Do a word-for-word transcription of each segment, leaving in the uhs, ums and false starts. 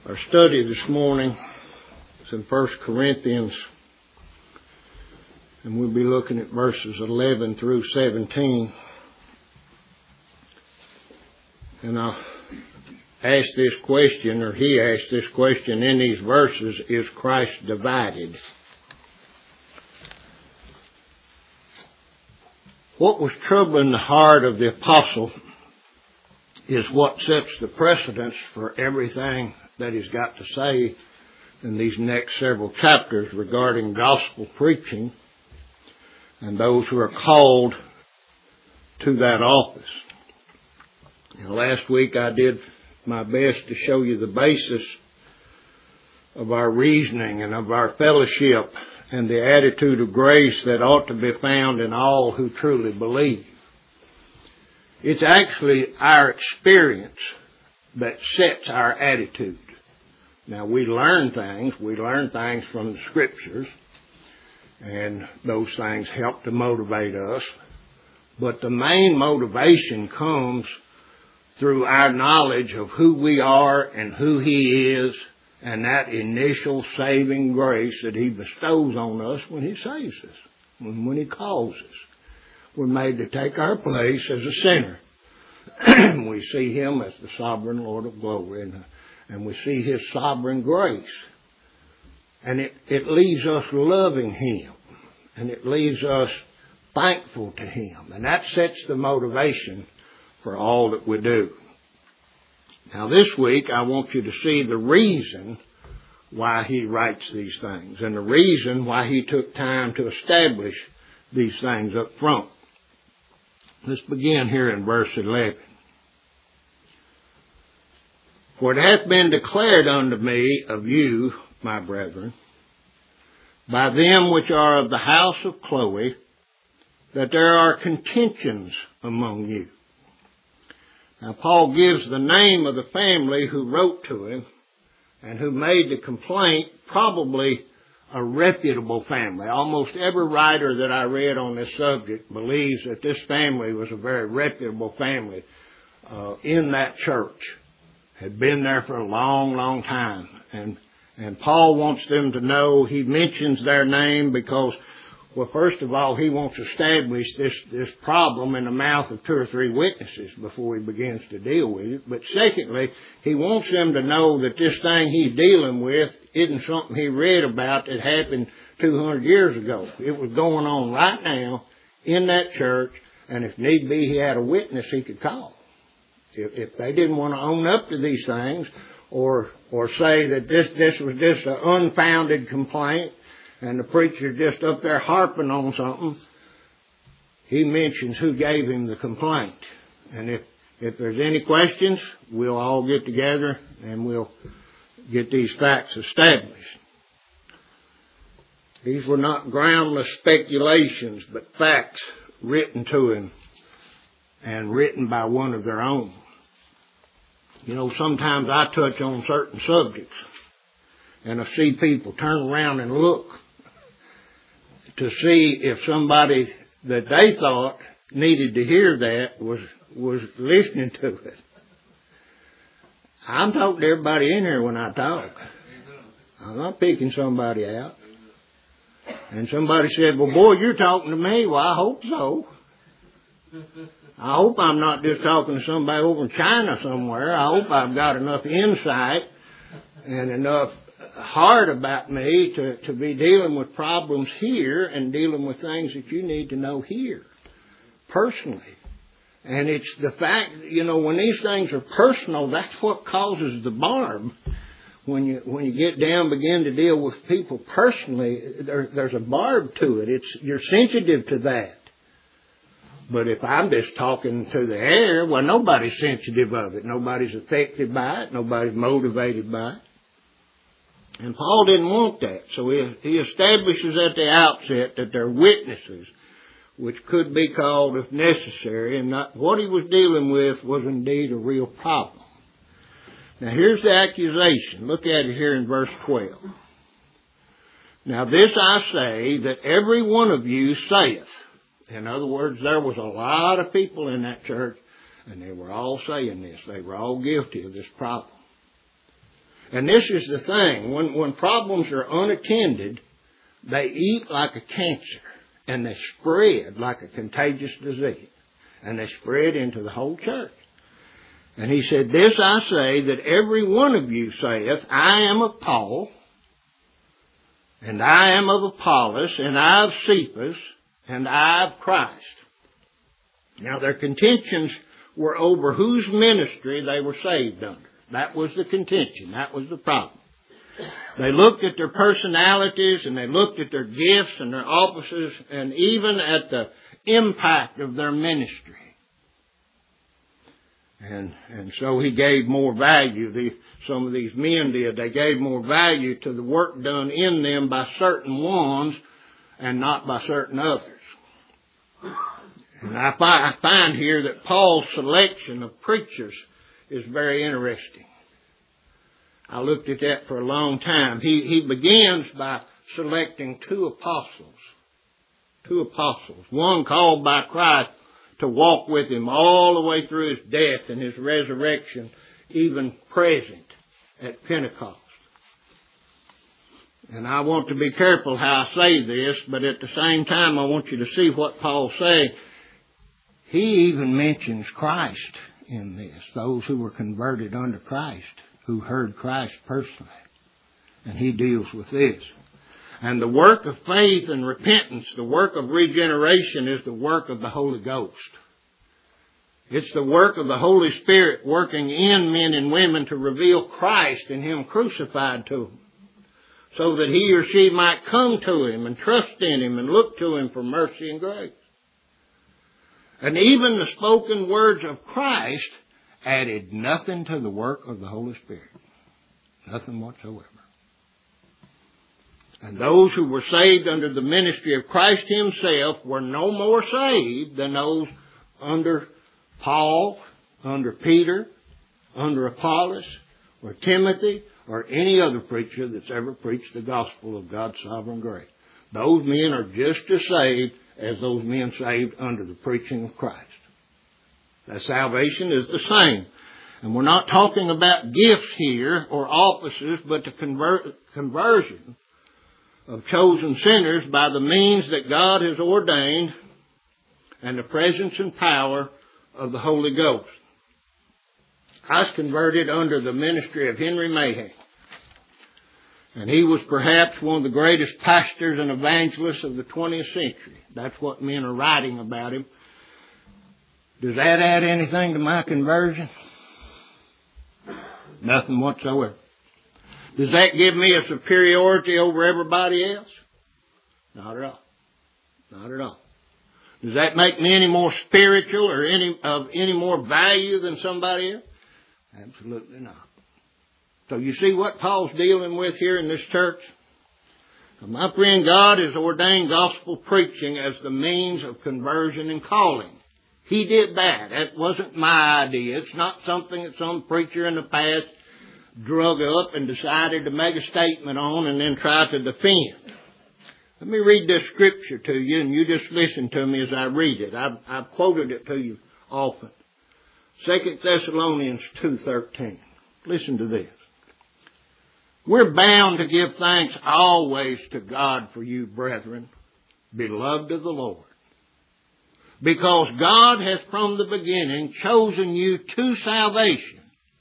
Our study this morning is in First Corinthians, and we'll be looking at verses eleven through seventeen. And I asked this question, or he asked this question in these verses, is Christ divided? What was troubling the heart of the apostle is what sets the precedence for everything that he's got to say in these next several chapters regarding gospel preaching and those who are called to that office. You know, last week I did my best to show you the basis of our reasoning and of our fellowship and the attitude of grace that ought to be found in all who truly believe. It's actually our experience that sets our attitude. Now, we learn things. We learn things from the Scriptures, and those things help to motivate us. But the main motivation comes through our knowledge of who we are and who He is, and that initial saving grace that He bestows on us when He saves us, when, when He calls us. We're made to take our place as a sinner. We see Him as the sovereign Lord of glory, and, and we see His sovereign grace. And it, it leaves us loving Him, and it leaves us thankful to Him. And that sets the motivation for all that we do. Now this week I want you to see the reason why He writes these things, and the reason why He took time to establish these things up front. Let's begin here in verse eleven. For it hath been declared unto me of you, my brethren, by them which are of the house of Chloe, that there are contentions among you. Now Paul gives the name of the family who wrote to him and who made the complaint, probably a reputable family. Almost every writer that I read on this subject believes that this family was a very reputable family uh, in that church. Had been there for a long, long time. And and Paul wants them to know, he mentions their name because, well, first of all, he wants to establish this, this problem in the mouth of two or three witnesses before he begins to deal with it. But secondly, he wants them to know that this thing he's dealing with isn't something he read about that happened two hundred years ago. It was going on right now in that church, and if need be, he had a witness he could call. If, if they didn't want to own up to these things or or say that this, this was just an unfounded complaint, and the preacher's just up there harping on something, he mentions who gave him the complaint. And if, if there's any questions, we'll all get together and we'll get these facts established. These were not groundless speculations, but facts written to him and written by one of their own. You know, sometimes I touch on certain subjects and I see people turn around and look to see if somebody that they thought needed to hear that was was listening to it. I'm talking to everybody in here when I talk. I'm not picking somebody out. And somebody said, well, boy, you're talking to me. Well, I hope so. I hope I'm not just talking to somebody over in China somewhere. I hope I've got enough insight and enough heart about me to, to be dealing with problems here and dealing with things that you need to know here, personally. And it's the fact, you know, when these things are personal, that's what causes the barb. When you when you get down, begin to deal with people personally, there, there's a barb to it. It's you're sensitive to that. But if I'm just talking to the air, well, nobody's sensitive of it. Nobody's affected by it. Nobody's motivated by it. And Paul didn't want that. So he, he establishes at the outset that they're witnesses, which could be called if necessary. And not, what he was dealing with was indeed a real problem. Now here's the accusation. Look at it here in verse twelve. Now this I say, that every one of you saith. In other words, there was a lot of people in that church, and they were all saying this. They were all guilty of this problem. And this is the thing. When, when problems are unattended, they eat like a cancer. And they spread like a contagious disease. And they spread into the whole church. And he said, this I say, that every one of you saith, I am of Paul, and I am of Apollos, and I of Cephas, and I of Christ. Now their contentions were over whose ministry they were saved under. That was the contention. That was the problem. They looked at their personalities, and they looked at their gifts and their offices, and even at the impact of their ministry. And and so he gave more value. The, some of these men did. They gave more value to the work done in them by certain ones and not by certain others. And I, fi- I find here that Paul's selection of preachers is very interesting. I looked at that for a long time. He, he begins by selecting two apostles. Two apostles. One called by Christ to walk with him all the way through his death and his resurrection, even present at Pentecost. And I want to be careful how I say this, but at the same time I want you to see what Paul's saying. He even mentions Christ in this, those who were converted under Christ, who heard Christ personally. And he deals with this. And the work of faith and repentance, the work of regeneration, is the work of the Holy Ghost. It's the work of the Holy Spirit working in men and women to reveal Christ and Him crucified to them, so that he or she might come to Him and trust in Him and look to Him for mercy and grace. And even the spoken words of Christ added nothing to the work of the Holy Spirit. Nothing whatsoever. And those who were saved under the ministry of Christ Himself were no more saved than those under Paul, under Peter, under Apollos, or Timothy, or any other preacher that's ever preached the gospel of God's sovereign grace. Those men are just as saved as those men saved under the preaching of Christ. That salvation is the same. And we're not talking about gifts here or offices, but the conver- conversion of chosen sinners by the means that God has ordained and the presence and power of the Holy Ghost. I was converted under the ministry of Henry Mayhem. And he was perhaps one of the greatest pastors and evangelists of the twentieth century. That's what men are writing about him. Does that add anything to my conversion? Nothing whatsoever. Does that give me a superiority over everybody else? Not at all. Not at all. Does that make me any more spiritual or any of any more value than somebody else? Absolutely not. So you see what Paul's dealing with here in this church? My friend, God has ordained gospel preaching as the means of conversion and calling. He did that. That wasn't my idea. It's not something that some preacher in the past drug up and decided to make a statement on and then try to defend. Let me read this scripture to you, and you just listen to me as I read it. I've, I've quoted it to you often. Second Thessalonians two thirteen. Listen to this. We're bound to give thanks always to God for you, brethren, beloved of the Lord, because God has from the beginning chosen you to salvation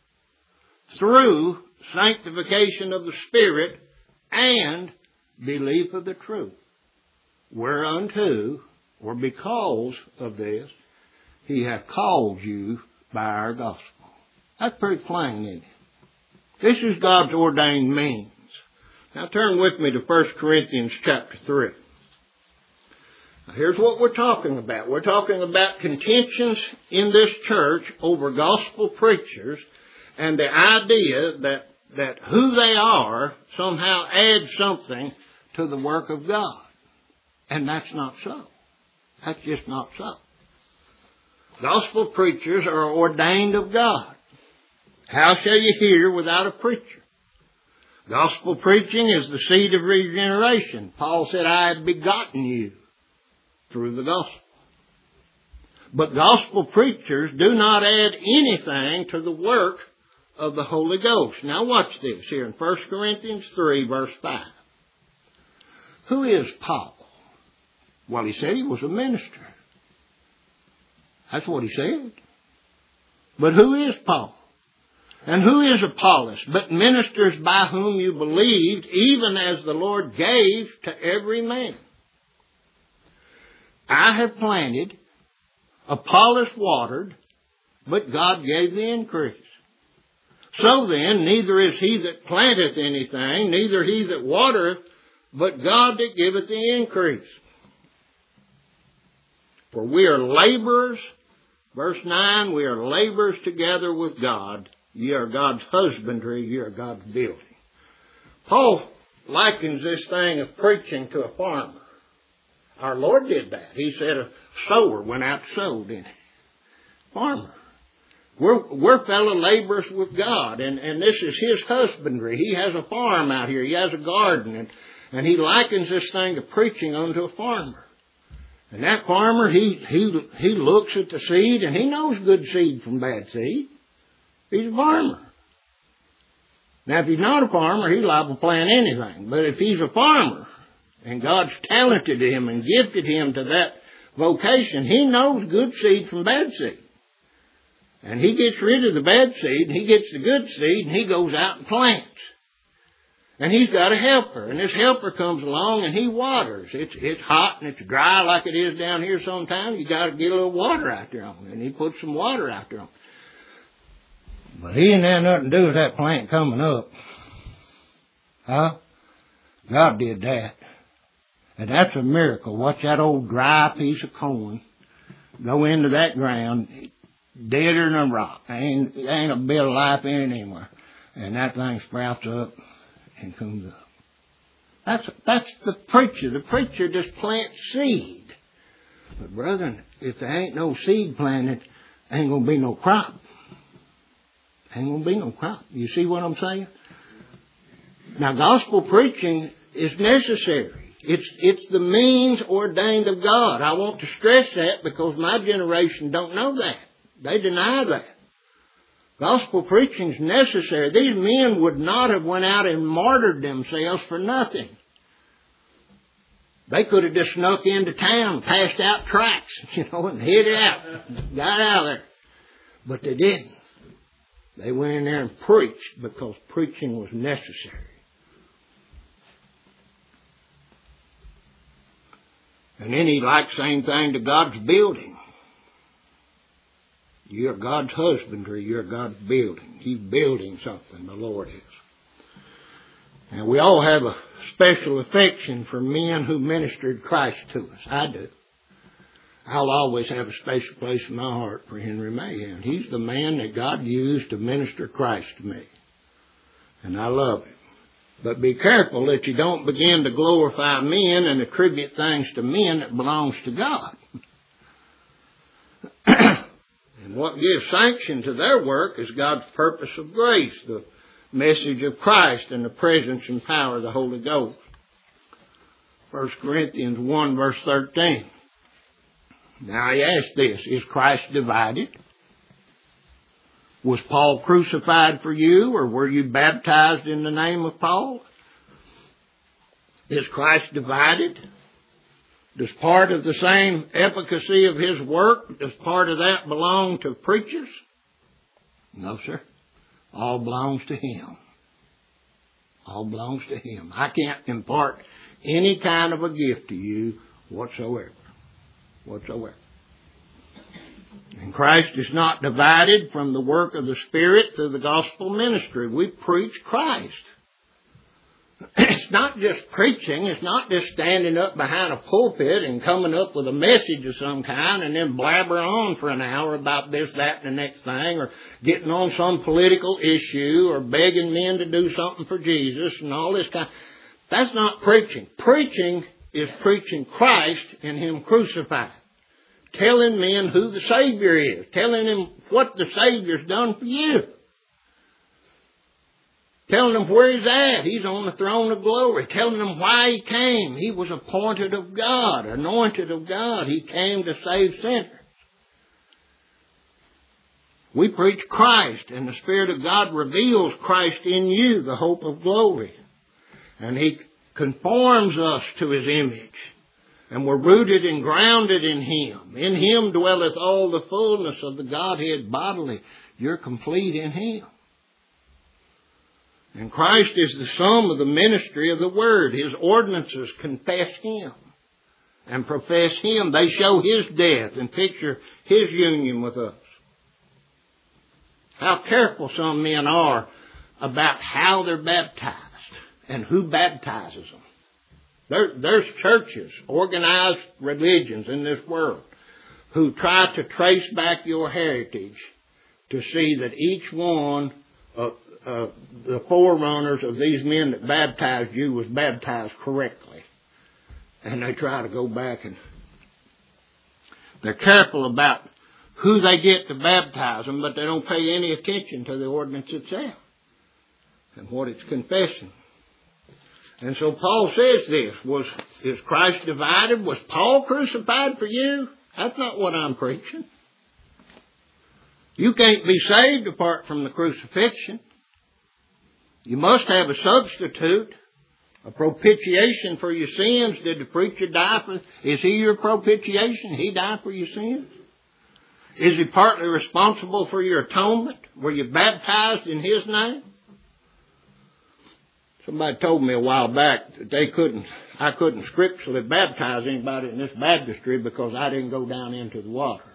through sanctification of the Spirit and belief of the truth, whereunto, or because of this, He hath called you by our gospel. That's pretty plain, isn't it? This is God's ordained means. Now turn with me to First Corinthians chapter three. Now here's what we're talking about. We're talking about contentions in this church over gospel preachers and the idea that, that who they are somehow adds something to the work of God. And that's not so. That's just not so. Gospel preachers are ordained of God. How shall you hear without a preacher? Gospel preaching is the seed of regeneration. Paul said, I have begotten you through the gospel. But gospel preachers do not add anything to the work of the Holy Ghost. Now watch this here in First Corinthians three, verse five. Who is Paul? Well, he said he was a minister. That's what he said. But who is Paul? And who is Apollos, but ministers by whom you believed, even as the Lord gave to every man? I have planted, Apollos watered, but God gave the increase. So then, neither is he that planteth anything, neither he that watereth, but God that giveth the increase. For we are laborers, verse nine, we are laborers together with God. Ye are God's husbandry, ye are God's building. Paul likens this thing of preaching to a farmer. Our Lord did that. He said a sower went out and sowed in it. Farmer. We're, we're fellow laborers with God, and, and this is His husbandry. He has a farm out here. He has a garden, and, and He likens this thing of preaching unto a farmer. And that farmer, he, he, he looks at the seed, and he knows good seed from bad seed. He's a farmer. Now, if he's not a farmer, he's liable to plant anything. But if he's a farmer, and God's talented him and gifted him to that vocation, he knows good seed from bad seed. And he gets rid of the bad seed, and he gets the good seed, and he goes out and plants. And he's got a helper, and this helper comes along, and he waters. It's it's hot and it's dry like it is down here sometimes. You got to get a little water out there on it, and he puts some water out there on it. But he ain't had nothing to do with that plant coming up. Huh? God did that. And that's a miracle. Watch that old dry piece of corn go into that ground, deader than a rock. There ain't, there ain't a bit of life in it anywhere. And that thing sprouts up and comes up. That's, that's the preacher. The preacher just plants seed. But brethren, if there ain't no seed planted, there ain't going to be no crop. Ain't going to be no crop. You see what I'm saying? Now, gospel preaching is necessary. It's, it's the means ordained of God. I want to stress that because my generation don't know that. They deny that. Gospel preaching is necessary. These men would not have went out and martyred themselves for nothing. They could have just snuck into town, passed out tracts, you know, and hid out, got out of there. But they didn't. They went in there and preached because preaching was necessary. And then he likes the same thing to God's building. You're God's husbandry. You're God's building. He's building something, the Lord is. And we all have a special affection for men who ministered Christ to us. I do. I'll always have a special place in my heart for Henry Mahan. He's the man that God used to minister Christ to me. And I love him. But be careful that you don't begin to glorify men and attribute things to men that belongs to God. And what gives sanction to their work is God's purpose of grace, the message of Christ and the presence and power of the Holy Ghost. First Corinthians one verse thirteen. Now I ask this, is Christ divided? Was Paul crucified for you, or were you baptized in the name of Paul? Is Christ divided? Does part of the same efficacy of his work, does part of that belong to preachers? No, sir. All belongs to him. All belongs to him. I can't impart any kind of a gift to you whatsoever. Whatsoever. And Christ is not divided from the work of the Spirit through the gospel ministry. We preach Christ. It's not just preaching. It's not just standing up behind a pulpit and coming up with a message of some kind and then blabber on for an hour about this, that, and the next thing, or getting on some political issue or begging men to do something for Jesus and all this kind. That's not preaching. Preaching is preaching Christ and Him crucified. Telling men who the Savior is. Telling them what the Savior's done for you. Telling them where He's at. He's on the throne of glory. Telling them why He came. He was appointed of God, anointed of God. He came to save sinners. We preach Christ, and the Spirit of God reveals Christ in you, the hope of glory. And He conforms us to His image. And we're rooted and grounded in Him. In Him dwelleth all the fullness of the Godhead bodily. You're complete in Him. And Christ is the sum of the ministry of the Word. His ordinances confess Him and profess Him. They show His death and picture His union with us. How careful some men are about how they're baptized and who baptizes them. There, there's churches, organized religions in this world who try to trace back your heritage to see that each one of uh, the forerunners of these men that baptized you was baptized correctly. And they try to go back and they're careful about who they get to baptize them, but they don't pay any attention to the ordinance itself and what it's confessing. And so Paul says this, was, is Christ divided? Was Paul crucified for you? That's not what I'm preaching. You can't be saved apart from the crucifixion. You must have a substitute, a propitiation for your sins. Did the preacher die for, is he your propitiation? He died for your sins? Is he partly responsible for your atonement? Were you baptized in His name? Somebody told me a while back that they couldn't, I couldn't scripturally baptize anybody in this baptistry because I didn't go down into the water.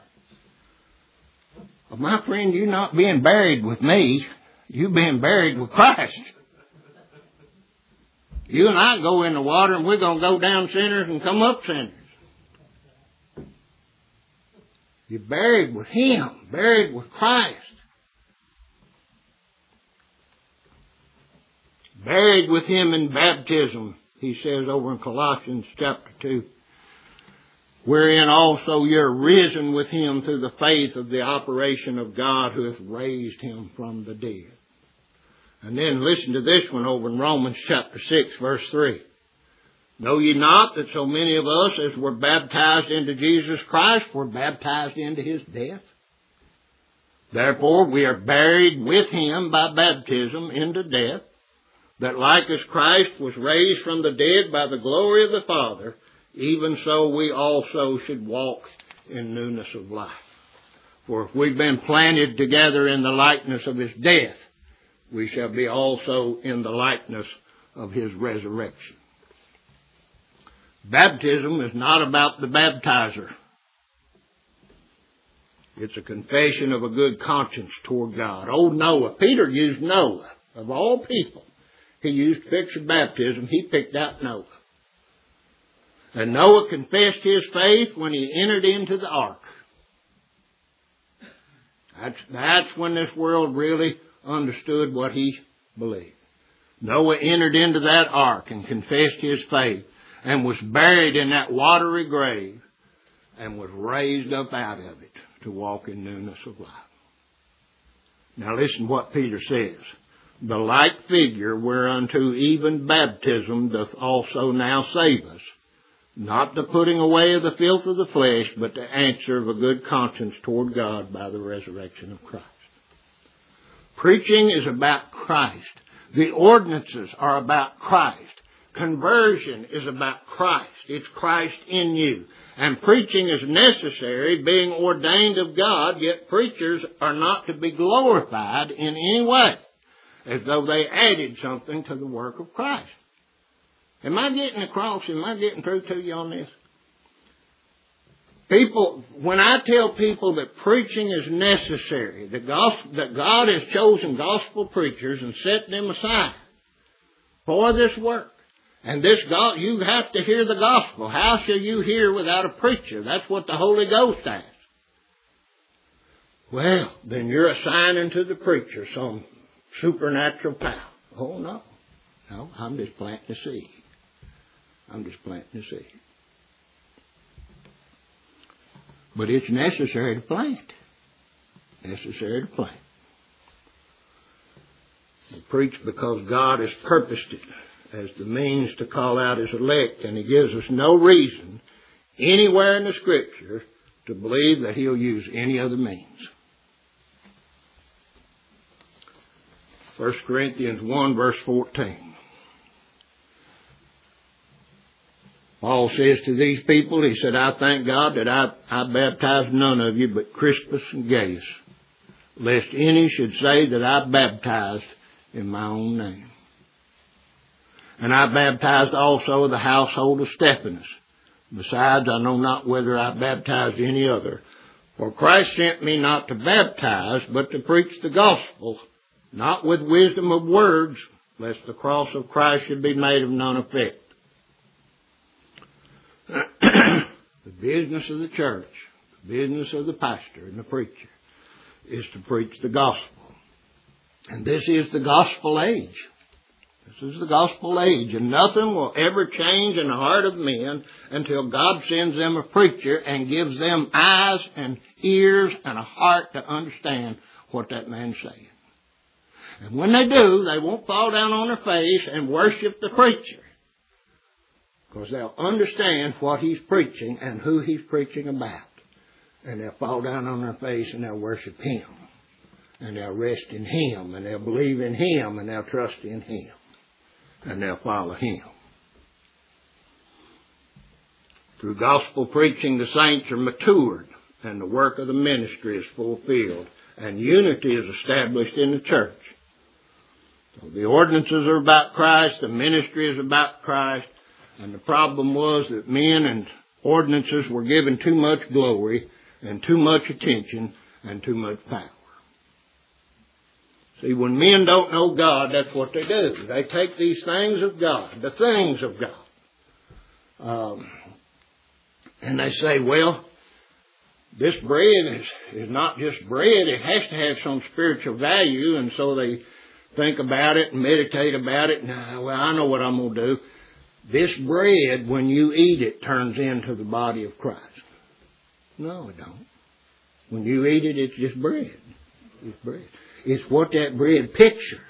Well, my friend, you're not being buried with me. You're being buried with Christ. You and I go in the water and we're going to go down sinners and come up sinners. You're buried with Him, buried with Christ. Buried with Him in baptism, he says over in Colossians chapter two, wherein also you're risen with Him through the faith of the operation of God who hath raised Him from the dead. And then listen to this one over in Romans chapter six, verse three. Know ye not that so many of us as were baptized into Jesus Christ were baptized into His death? Therefore we are buried with Him by baptism into death, that like as Christ was raised from the dead by the glory of the Father, even so we also should walk in newness of life. For if we've been planted together in the likeness of His death, we shall be also in the likeness of His resurrection. Baptism is not about the baptizer. It's a confession of a good conscience toward God. Old Noah, Peter used Noah. Of all people, he used to picture baptism. He picked out Noah. And Noah confessed his faith when he entered into the ark. That's, that's when this world really understood what he believed. Noah entered into that ark and confessed his faith and was buried in that watery grave and was raised up out of it to walk in newness of life. Now listen what Peter says. The like figure whereunto even baptism doth also now save us, not the putting away of the filth of the flesh, but the answer of a good conscience toward God by the resurrection of Christ. Preaching is about Christ. The ordinances are about Christ. Conversion is about Christ. It's Christ in you. And preaching is necessary, being ordained of God, yet preachers are not to be glorified in any way, as though they added something to the work of Christ. Am I getting across? Am I getting through to you on this? People, when I tell people that preaching is necessary, that gospel, that God has chosen gospel preachers and set them aside for this work, and this God, you have to hear the gospel. How shall you hear without a preacher? That's what the Holy Ghost asks. Well, then you're assigning to the preacher some supernatural power. Oh, no. No, I'm just planting a seed. I'm just planting a seed. But it's necessary to plant. Necessary to plant. We preach because God has purposed it as the means to call out His elect, and He gives us no reason anywhere in the Scripture to believe that He'll use any other means. First Corinthians one, verse fourteen. Paul says to these people, he said, I thank God that I, I baptized none of you but Crispus and Gaius, lest any should say that I baptized in my own name. And I baptized also the household of Stephanas. Besides, I know not whether I baptized any other. For Christ sent me not to baptize, but to preach the gospel, not with wisdom of words, lest the cross of Christ should be made of none effect. The business of the church, the business of the pastor and the preacher, is to preach the gospel. And this is the gospel age. This is the gospel age, and nothing will ever change in the heart of men until God sends them a preacher and gives them eyes and ears and a heart to understand what that man's saying. And when they do, they won't fall down on their face and worship the preacher, because they'll understand what he's preaching and who he's preaching about. And they'll fall down on their face and they'll worship him. And they'll rest in him, and they'll believe in him, and they'll trust in him. And they'll follow him. Through gospel preaching, the saints are matured, and the work of the ministry is fulfilled, and unity is established in the church. So the ordinances are about Christ, the ministry is about Christ, and the problem was that men and ordinances were given too much glory, and too much attention, and too much power. See, when men don't know God, that's what they do. They take these things of God, the things of God, um, and they say, well, this bread is, is not just bread. It has to have some spiritual value, and so they think about it and meditate about it. And, well, I know what I'm going to do. This bread, when you eat it, turns into the body of Christ. No, it don't. When you eat it, it's just bread. It's bread. It's what that bread pictures.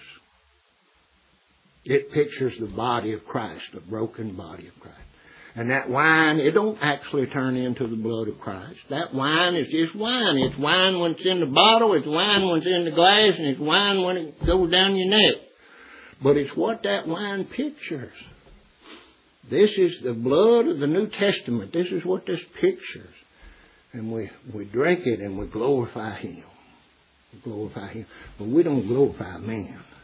It pictures the body of Christ, the broken body of Christ. And that wine, it don't actually turn into the blood of Christ. That wine is just wine. It's wine when it's in the bottle, it's wine when it's in the glass, and it's wine when it goes down your neck. But it's what that wine pictures. This is the blood of the New Testament. This is what this pictures. And we, we drink it and we glorify him. We glorify him. But we don't glorify man.